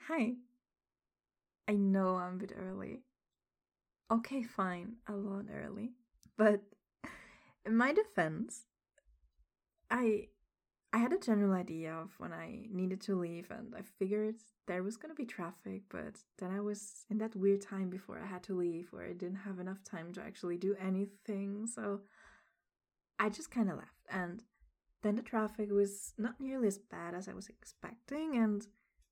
Hi. I know I'm a bit early. Okay, fine, a lot early. But in my defense, I I had a general idea of when I needed to leave and I figured there was going to be traffic, but then I was in that weird time before I had to leave where I didn't have enough time to actually do anything. So I just kind of left and then the traffic was not nearly as bad as I was expecting and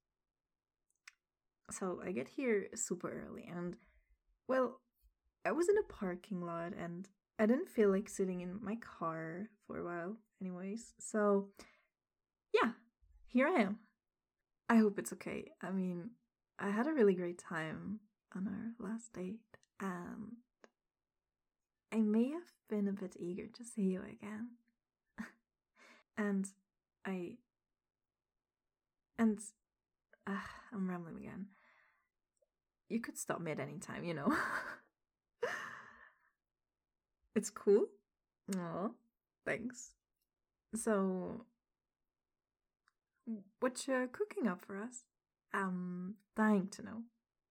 so I get here super early and well, I was in a parking lot and I didn't feel like sitting in my car for a while, anyways. So, yeah, here I am. I hope it's okay. I mean, I had a really great time on our last date, and I may have been a bit eager to see you again. And I. And. Uh, I'm rambling again. You could stop me at any time, you know. It's cool. Oh, thanks. So, what you cooking up for us? I'm dying to know.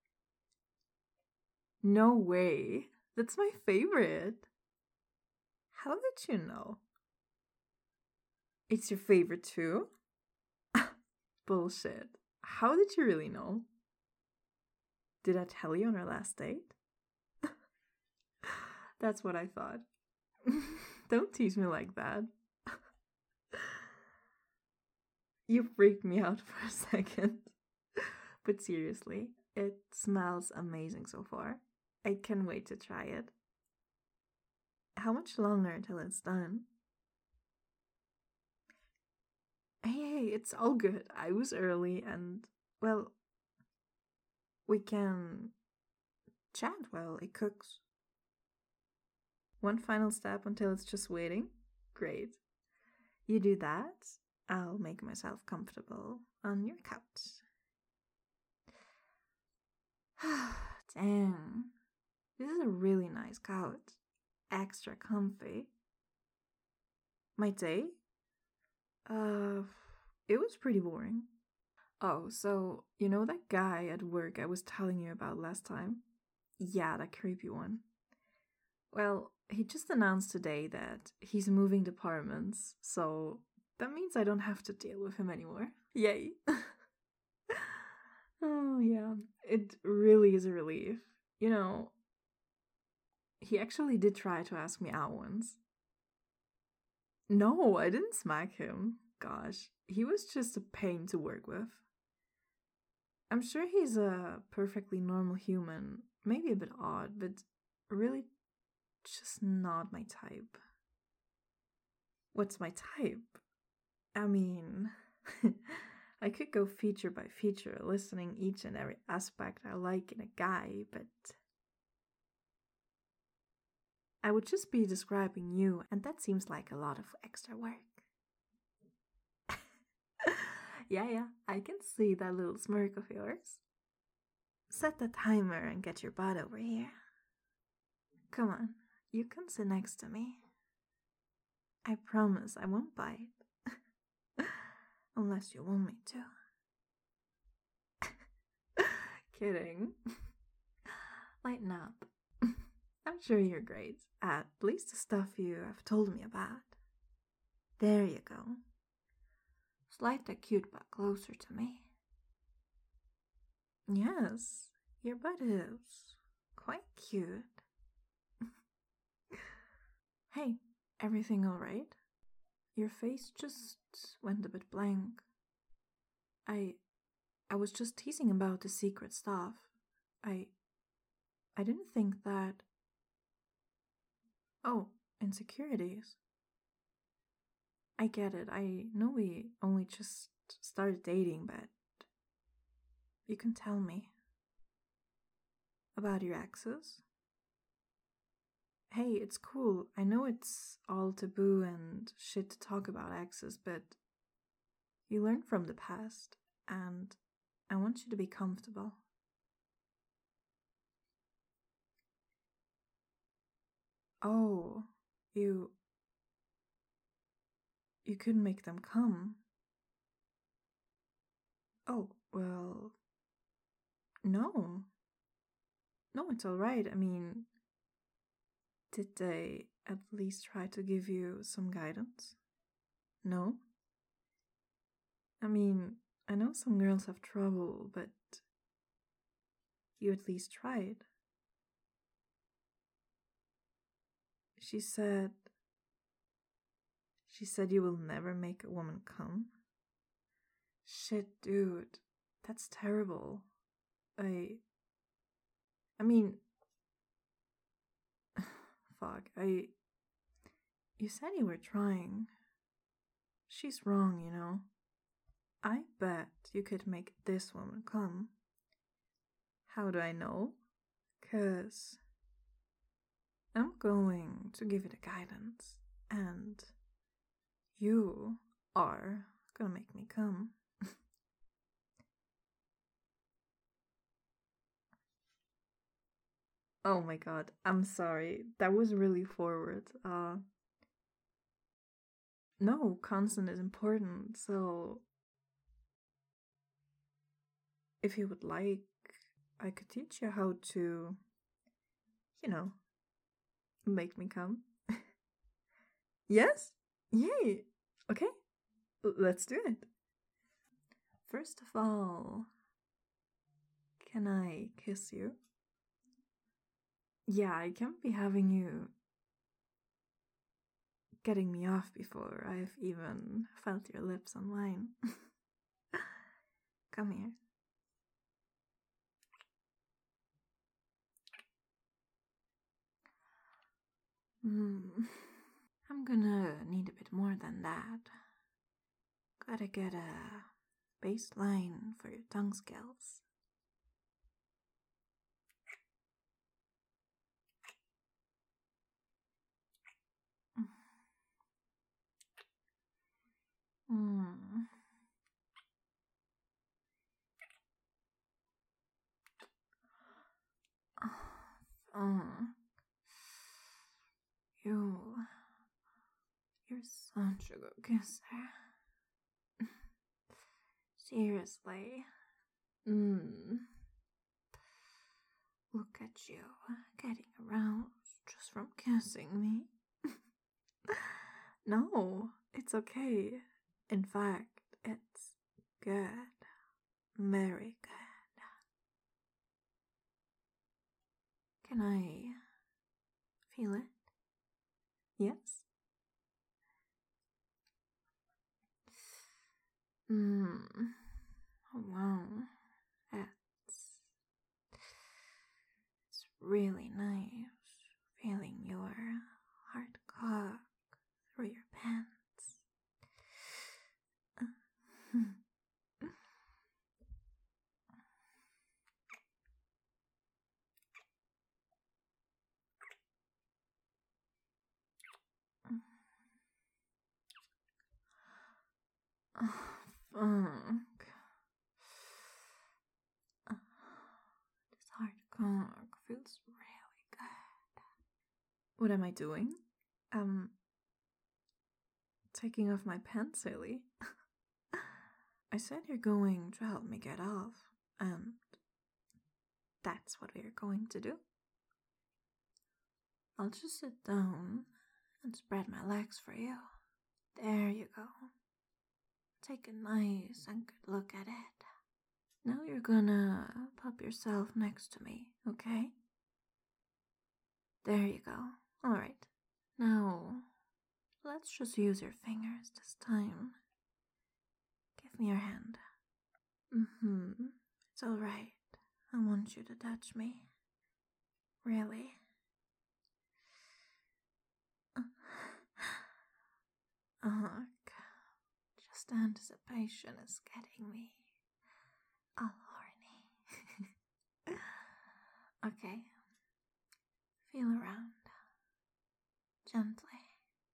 No way. That's my favorite. How did you know? It's your favorite too? Bullshit. How did you really know? Did I tell you on our last date? That's what I thought. Don't tease me like that. You freaked me out for a second. But seriously, it smells amazing so far. I can't wait to try it. How much longer until it's done? Hey, it's all good. I was early and, well, we can chat while it cooks. One final step until it's just waiting? Great. You do that, I'll make myself comfortable on your couch. Dang. This is a really nice couch. Extra comfy. My day? Uh, it was pretty boring. Oh, so you know that guy at work I was telling you about last time? Yeah, that creepy one. Well, he just announced today that he's moving departments, so that means I don't have to deal with him anymore. Yay! Oh, yeah, it really is a relief. You know, he actually did try to ask me out once. No, I didn't smack him. Gosh, he was just a pain to work with. I'm sure he's a perfectly normal human, maybe a bit odd, but really just not my type. What's my type? I mean, I could go feature by feature, listening each and every aspect I like in a guy, but I would just be describing you, and that seems like a lot of extra work. Yeah, I can see that little smirk of yours. Set the timer and get your butt over here. Come on, you can sit next to me. I promise I won't bite. Unless you want me to. Kidding. Lighten up. I'm sure you're great, at least the stuff you have told me about. There you go. Slide the cute butt closer to me. Yes, your butt is quite cute. Hey, everything alright? Your face just went a bit blank. I I was just teasing about the secret stuff. I I didn't think that. Oh, insecurities. I get it. I know we only just started dating, but you can tell me about your exes. Hey, it's cool. I know it's all taboo and shit to talk about exes, but you learn from the past, and I want you to be comfortable. Oh, you you couldn't make them come. Oh, well. No, no, it's alright. I mean, did they at least try to give you some guidance? No? I mean, I know some girls have trouble, but you at least tried. She said. She said you will never make a woman come? Shit, dude. That's terrible. I mean, fuck, You said you were trying. She's wrong, you know. I bet you could make this woman come. How do I know? 'Cause I'm going to give it a guidance, and you are gonna make me come. Oh my god, I'm sorry. That was really forward. No, consent is important, so if you would like, I could teach you how to, you know, make me come. Yes? Yay! Okay, let's do it. First of all, can I kiss you? Yeah, I can't be having you getting me off before I've even felt your lips on mine. Come here. I'm gonna need a bit more than that. Gotta get a baseline for your tongue skills. Mm. Oh, you're such a good kisser. Seriously. Look at you, getting aroused just from kissing me. No, it's okay. In fact, it's good. Very good. Can I feel it? Yes? Oh, wow. It's really nice feeling your hard cock through your pants. Fuck. This hard cock feels really good. What am I doing? Taking off my pants, silly. I said you're going to help me get off, and that's what we're going to do. I'll just sit down and spread my legs for you. There you go. Take a nice and good look at it. Now you're gonna pop yourself next to me, okay? There you go. Alright. Now, let's just use your fingers this time. Give me your hand. It's alright. I want you to touch me. Really? Just anticipation is getting me all horny. Okay. Feel around. Gently.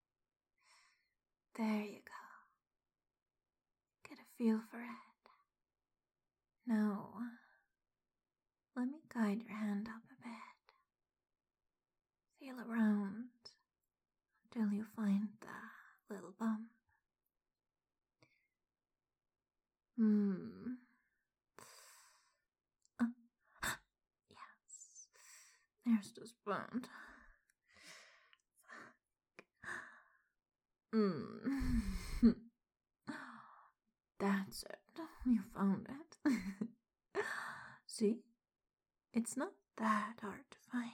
There you go. Get a feel for it. Now, let me guide your hand up a bit. Feel around until you find the little bump. Here's the spoon. Mm. That's it. You found it. See? It's not that hard to find.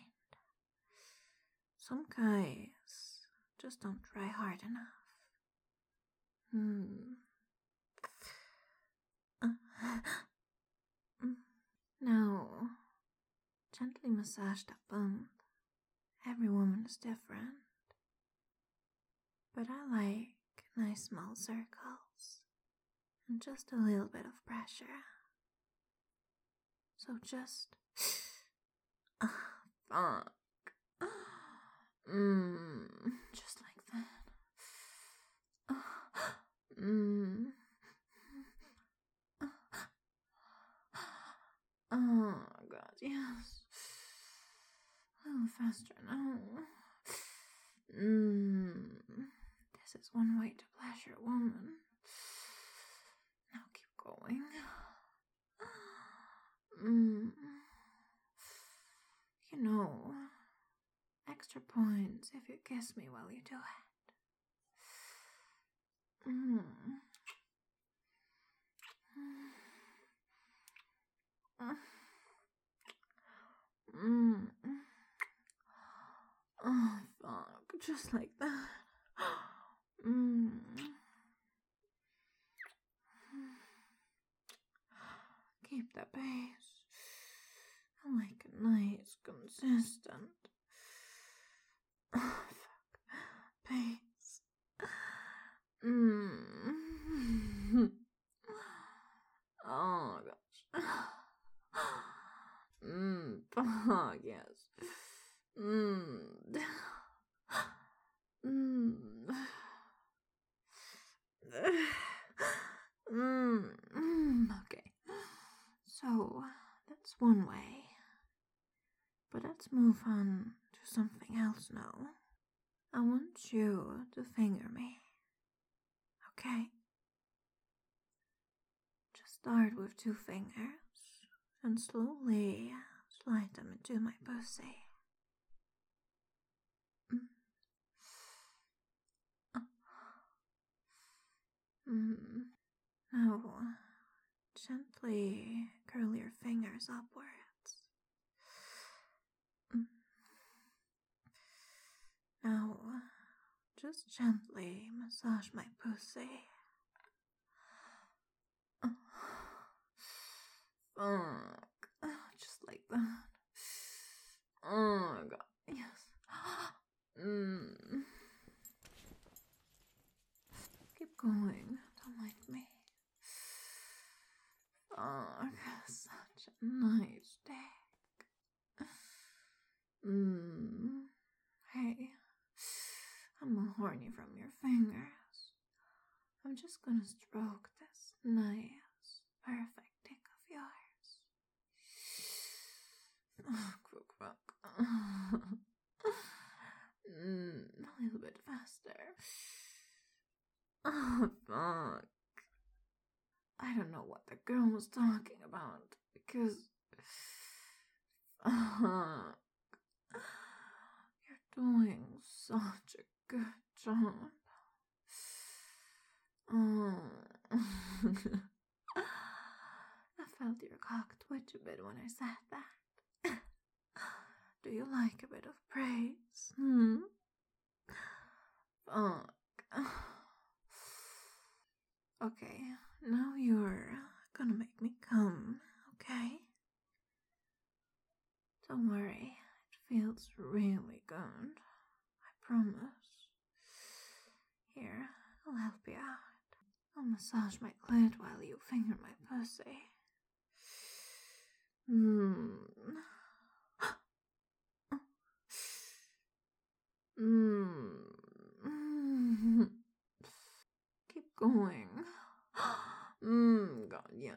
Some guys just don't try hard enough. Now, gently massage that bump. Every woman is different. But I like nice small circles and just a little bit of pressure. So just fuck. Just like that. Oh god, yes. A little faster now. This is one way to pleasure a woman. Now keep going. You know, extra points if you kiss me while you do it. Oh, fuck. Just like that. Keep that pace. I like a nice, consistent. Oh, fuck. Pace. Oh, gosh. Fuck, yes. Okay. So, that's one way. But let's move on to something else now. I want you to finger me. Okay? Just start with 2 fingers and slowly slide them into my pussy. Now, gently curl your fingers upwards. Now, just gently massage my pussy. Fuck. Just like that. Oh my god, yes. Keep going, don't mind me. Fuck, such a nice dick. Hey, I'm horny from your fingers. I'm just gonna stroke this nice, perfect dick of yours. Fuck. A little bit faster. Oh, fuck. I don't know what the girl was talking about, because... Fuck. You're doing such a good job. I felt your cock twitch a bit when I said that. Do you like a bit of praise? Fuck. Okay, now you're gonna make me come, okay? Don't worry, it feels really good. I promise. Here, I'll help you out. I'll massage my clit while you finger my pussy. Keep going. God, yes.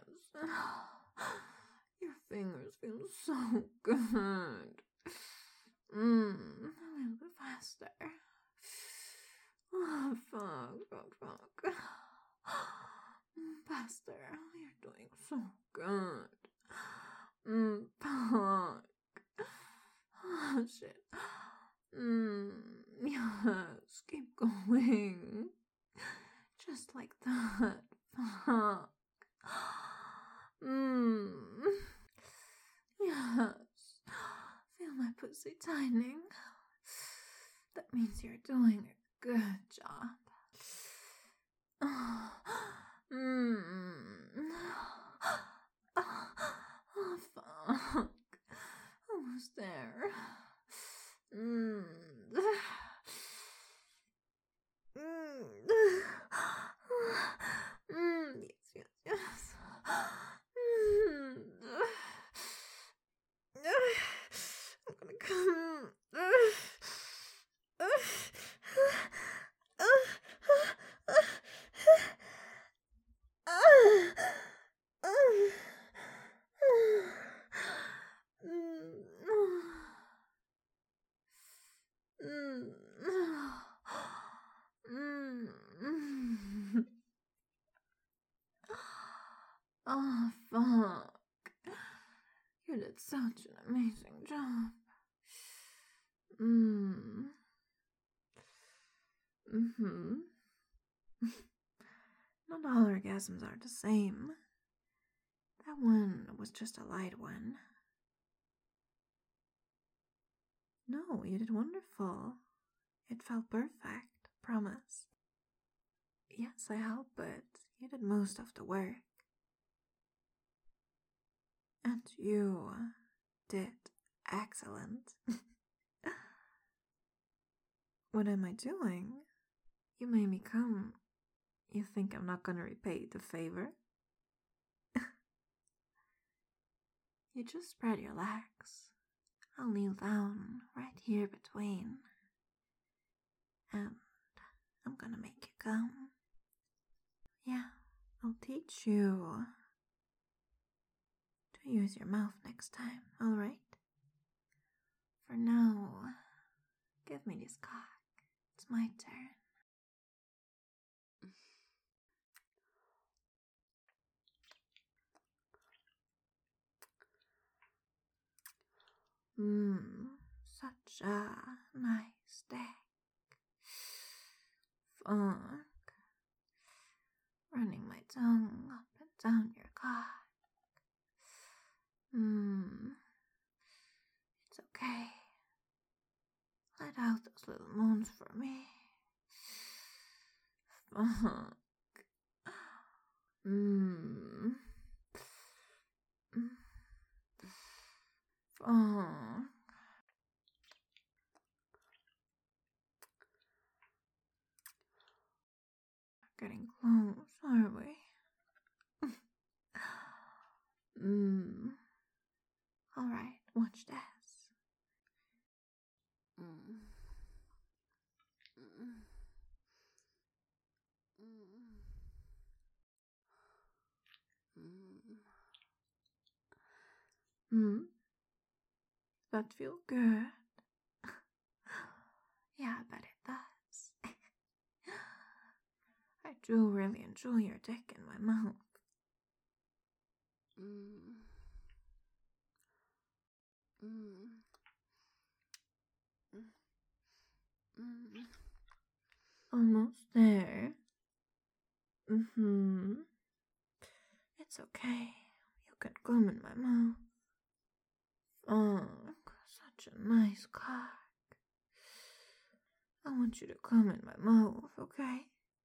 Your fingers feel so good. A little bit faster. Oh, fuck. Faster. You're doing so good. Fuck. touch it. Yes, keep going. Just like that. Fuck. Yes. Feel my pussy tightening. That means you're doing a good job. Oh, fuck. Almost there. Yes, yes, yes. I'm gonna come. Oh, fuck. You did such an amazing job. Not all orgasms are the same. That one was just a light one. No, you did wonderful. It felt perfect, promise. Yes, I hope, but you did most of the work. And you did excellent. What am I doing? You made me come. You think I'm not gonna repay the favor? You just spread your legs. I'll kneel down right here between. And I'm gonna make you come. Yeah, I'll teach you to use your mouth next time, alright? For now, give me this cock. It's my turn. Such a nice day. Fuck. Running my tongue up and down your cock. It's okay. Let out those little moans for me. Fuck. Fuck. Getting close, are we? Alright, watch this. That feel good? Yeah, I bet it does. I do really enjoy your dick in my mouth. Almost there. It's okay. You can come in my mouth. Fuck, such a nice cock. I want you to come in my mouth, okay?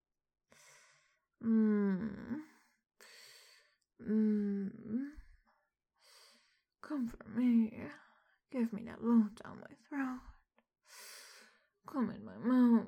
Come for me. Give me that load down my throat. Come in my mouth.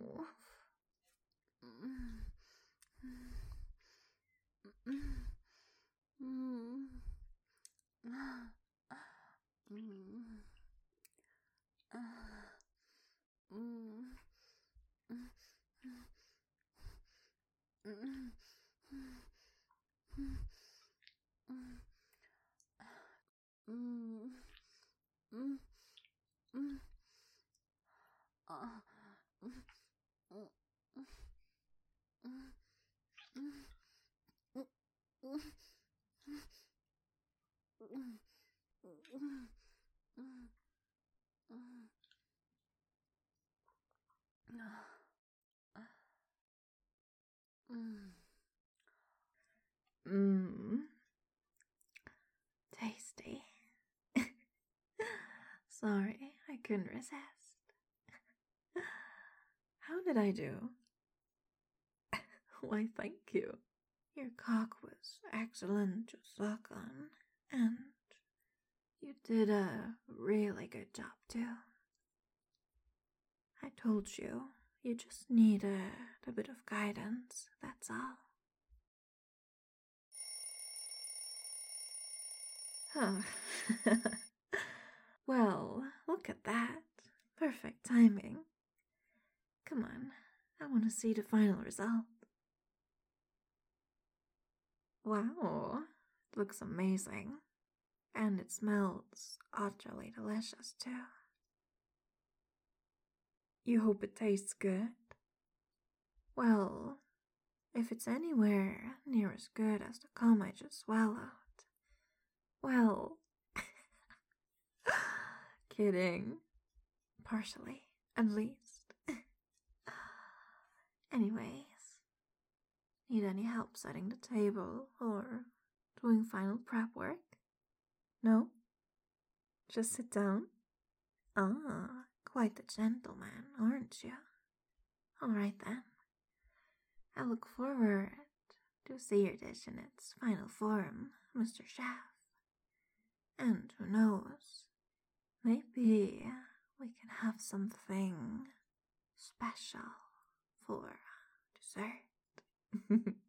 Mmm, tasty. Sorry, I couldn't resist. How did I do? Why, thank you. Your cock was excellent to suck on, and you did a really good job too. I told you, you just needed a bit of guidance, that's all. Huh. Well, look at that. Perfect timing. Come on, I want to see the final result. Wow, it looks amazing. And it smells utterly delicious too. You hope it tastes good? Well, if it's anywhere near as good as the cum I just swallowed, well, kidding. Partially, at least. Anyways, need any help setting the table or doing final prep work? No? Just sit down? Ah, quite the gentleman, aren't you? All right then. I look forward to see your dish in its final form, Mr. Chef. And who knows, maybe we can have something special for dessert.